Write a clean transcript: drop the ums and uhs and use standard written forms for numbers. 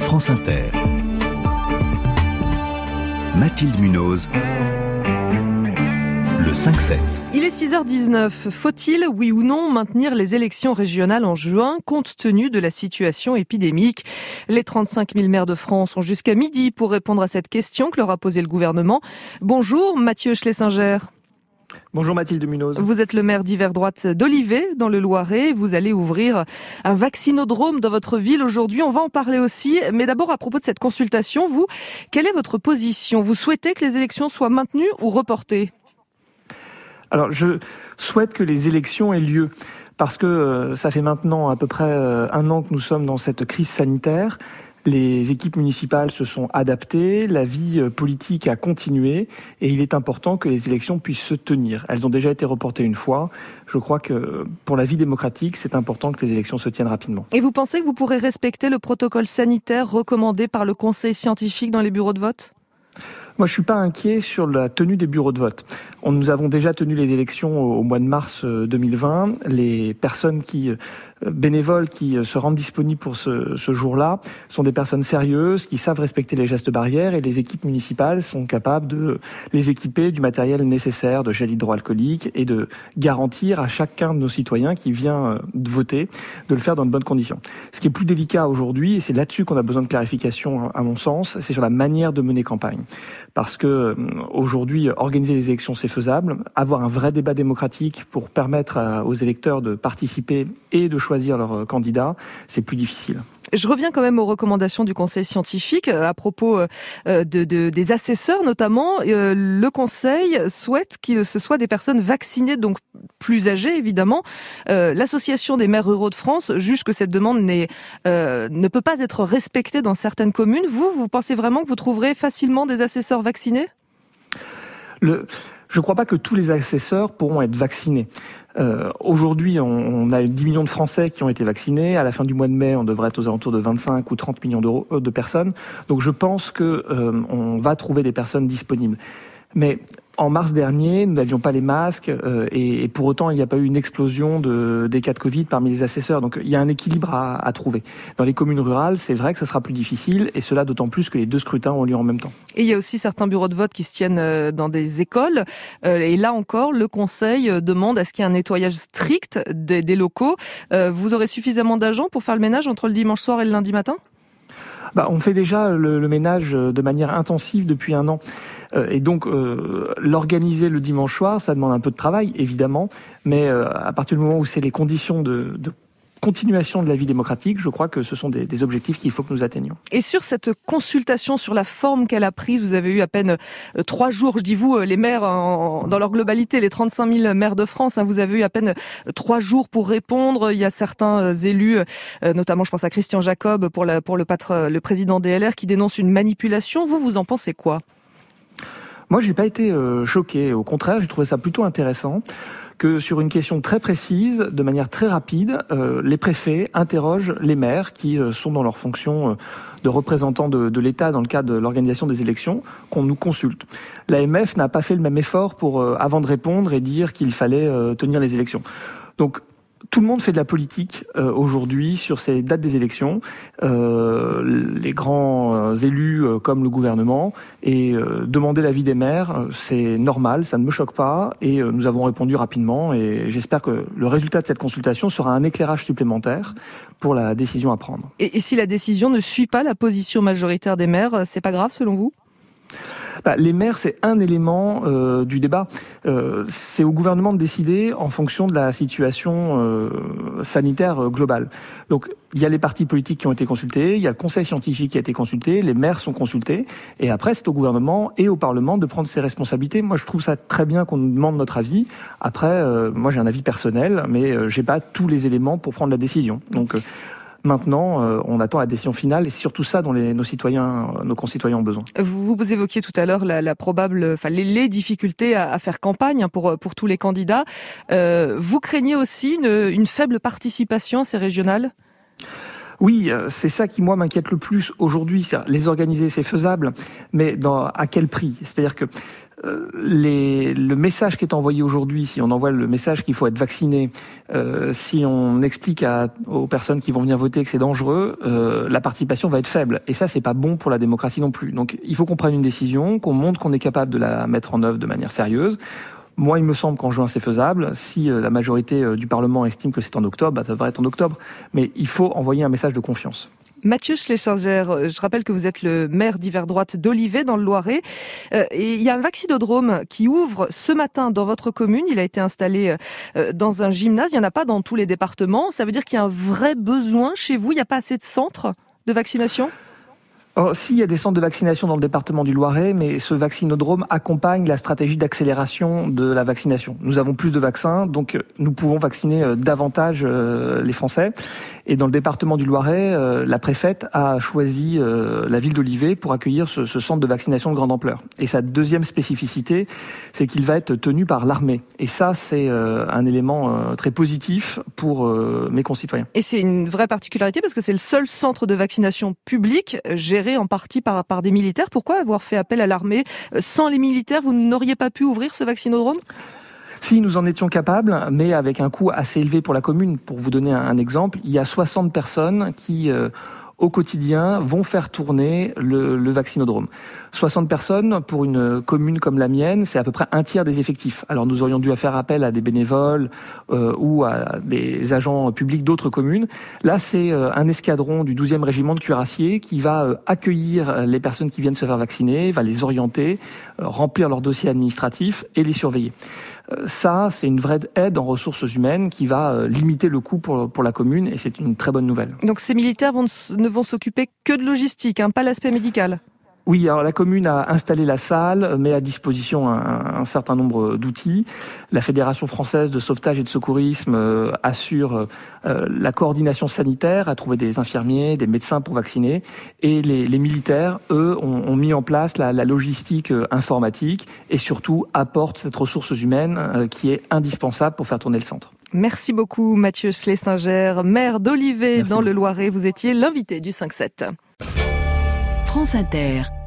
France Inter. Mathilde Munoz. Le 5-7. Il est 6h19. Faut-il, oui ou non, maintenir les élections régionales en juin, compte tenu de la situation épidémique ? Les 35 000 maires de France ont jusqu'à midi pour répondre à cette question que leur a posée le gouvernement. Bonjour, Mathieu Schlesinger. Bonjour Mathilde Munoz. Vous êtes le maire d'hiver droite d'Olivet, dans le Loiret. Vous allez ouvrir un vaccinodrome dans votre ville aujourd'hui. On va en parler aussi. Mais d'abord, à propos de cette consultation, vous, quelle est votre position ? Vous souhaitez que les élections soient maintenues ou reportées ? Alors, je souhaite que les élections aient lieu parce que ça fait maintenant à peu près un an que nous sommes dans cette crise sanitaire. Les équipes municipales se sont adaptées, la vie politique a continué et il est important que les élections puissent se tenir. Elles ont déjà été reportées une fois. Je crois que pour la vie démocratique, c'est important que les élections se tiennent rapidement. Et vous pensez que vous pourrez respecter le protocole sanitaire recommandé par le Conseil scientifique dans les bureaux de vote ? Moi, je suis pas inquiet sur la tenue des bureaux de vote. Nous avons déjà tenu les élections au mois de mars 2020. Les personnes bénévoles qui se rendent disponibles pour ce jour-là sont des personnes sérieuses qui savent respecter les gestes barrières et les équipes municipales sont capables de les équiper du matériel nécessaire de gel hydroalcoolique et de garantir à chacun de nos citoyens qui vient voter de le faire dans de bonnes conditions. Ce qui est plus délicat aujourd'hui, et c'est là-dessus qu'on a besoin de clarification à mon sens, c'est sur la manière de mener campagne. Parce que aujourd'hui, organiser les élections, c'est faisable. Avoir un vrai débat démocratique pour permettre aux électeurs de participer et de choisir leur candidat, c'est plus difficile. Je reviens quand même aux recommandations du Conseil scientifique à propos des assesseurs notamment. Le Conseil souhaite que ce soit des personnes vaccinées, donc plus âgées évidemment. L'Association des maires ruraux de France juge que cette demande ne peut pas être respectée dans certaines communes. Vous pensez vraiment que vous trouverez facilement des assesseurs vaccinés ? Je ne crois pas que tous les assesseurs pourront être vaccinés. Aujourd'hui, on a 10 millions de Français qui ont été vaccinés. À la fin du mois de mai, on devrait être aux alentours de 25 ou 30 millions de personnes. Donc je pense qu'on va trouver des personnes disponibles. Mais en mars dernier, nous n'avions pas les masques et pour autant, il n'y a pas eu une explosion des cas de Covid parmi les assesseurs. Donc il y a un équilibre à trouver. Dans les communes rurales, c'est vrai que ça sera plus difficile et cela d'autant plus que les deux scrutins ont lieu en même temps. Et il y a aussi certains bureaux de vote qui se tiennent dans des écoles. Et là encore, le Conseil demande à ce qu'il y ait un nettoyage strict des locaux. Vous aurez suffisamment d'agents pour faire le ménage entre le dimanche soir et le lundi matin ? On fait déjà le ménage de manière intensive depuis un an. Et donc, l'organiser le dimanche soir, ça demande un peu de travail, évidemment. Mais à partir du moment où c'est les conditions de continuation de la vie démocratique, je crois que ce sont des objectifs qu'il faut que nous atteignions. Et sur cette consultation, sur la forme qu'elle a prise, vous avez eu à peine 3 jours, je dis vous, les maires dans leur globalité, les 35 000 maires de France, vous avez eu à peine 3 jours pour répondre. Il y a certains élus, notamment je pense à Christian Jacob pour le président DLR, qui dénonce une manipulation. Vous en pensez quoi ? Moi, j'ai pas été choqué. Au contraire, j'ai trouvé ça plutôt intéressant que sur une question très précise, de manière très rapide, les préfets interrogent les maires qui sont dans leur fonction de représentants de l'État dans le cadre de l'organisation des élections, qu'on nous consulte. L'AMF n'a pas fait le même effort avant de répondre et dire qu'il fallait tenir les élections. Donc, tout le monde fait de la politique aujourd'hui sur ces dates des élections, les grands élus comme le gouvernement, et demander l'avis des maires, c'est normal, ça ne me choque pas, et nous avons répondu rapidement, et j'espère que le résultat de cette consultation sera un éclairage supplémentaire pour la décision à prendre. Et si la décision ne suit pas la position majoritaire des maires, c'est pas grave selon vous ? Les maires, c'est un élément du débat. C'est au gouvernement de décider en fonction de la situation sanitaire globale. Donc, il y a les partis politiques qui ont été consultés, il y a le conseil scientifique qui a été consulté, les maires sont consultés, et après, c'est au gouvernement et au Parlement de prendre ses responsabilités. Moi, je trouve ça très bien qu'on nous demande notre avis. Après, moi, j'ai un avis personnel, mais j'ai pas tous les éléments pour prendre la décision. Donc, maintenant, on attend la décision finale et c'est surtout ça dont nos concitoyens ont besoin. Vous évoquiez tout à l'heure les difficultés à faire campagne pour tous les candidats. Vous craignez aussi une faible participation à ces régionales ? Oui, c'est ça qui, moi, m'inquiète le plus aujourd'hui. Les organiser, c'est faisable, mais à quel prix ? C'est-à-dire que le message qui est envoyé aujourd'hui, si on envoie le message qu'il faut être vacciné, si on explique aux personnes qui vont venir voter que c'est dangereux, la participation va être faible. Et ça, c'est pas bon pour la démocratie non plus. Donc, il faut qu'on prenne une décision, qu'on montre qu'on est capable de la mettre en œuvre de manière sérieuse. Moi, il me semble qu'en juin, c'est faisable. Si la majorité du Parlement estime que c'est en octobre, ça devrait être en octobre. Mais il faut envoyer un message de confiance. Mathieu Schlesinger, je rappelle que vous êtes le maire d'hiver droite d'Olivet, dans le Loiret. Et il y a un vaccinodrome qui ouvre ce matin dans votre commune. Il a été installé dans un gymnase. Il n'y en a pas dans tous les départements. Ça veut dire qu'il y a un vrai besoin chez vous. Il n'y a pas assez de centres de vaccination ? Alors, s'il y a des centres de vaccination dans le département du Loiret, mais ce vaccinodrome accompagne la stratégie d'accélération de la vaccination. Nous avons plus de vaccins, donc nous pouvons vacciner davantage les Français. Et dans le département du Loiret, la préfète a choisi la ville d'Olivet pour accueillir ce centre de vaccination de grande ampleur. Et sa deuxième spécificité, c'est qu'il va être tenu par l'armée. Et ça, c'est un élément très positif pour mes concitoyens. Et c'est une vraie particularité parce que c'est le seul centre de vaccination public géré en partie par des militaires. Pourquoi avoir fait appel à l'armée ? Sans les militaires, vous n'auriez pas pu ouvrir ce vaccinodrome ? Si nous en étions capables, mais avec un coût assez élevé pour la commune. Pour vous donner un exemple, il y a 60 personnes qui, au quotidien, vont faire tourner le vaccinodrome. 60 personnes, pour une commune comme la mienne, c'est à peu près un tiers des effectifs. Alors nous aurions dû faire appel à des bénévoles ou à des agents publics d'autres communes. Là, c'est un escadron du 12e régiment de cuirassiers qui va accueillir les personnes qui viennent se faire vacciner, va les orienter, remplir leur dossier administratif et les surveiller. Ça, c'est une vraie aide en ressources humaines qui va limiter le coût pour la commune et c'est une très bonne nouvelle. Donc ces militaires ne vont s'occuper que de logistique, pas l'aspect médical ? Oui, alors la commune a installé la salle, met à disposition un certain nombre d'outils. La Fédération française de sauvetage et de secourisme assure la coordination sanitaire, a trouvé des infirmiers, des médecins pour vacciner. Et les militaires, eux, ont mis en place la logistique informatique et surtout apportent cette ressource humaine qui est indispensable pour faire tourner le centre. Merci beaucoup Mathieu Schlesinger, maire d'Olivet dans le Loiret. Vous étiez l'invité du 5-7. France Inter.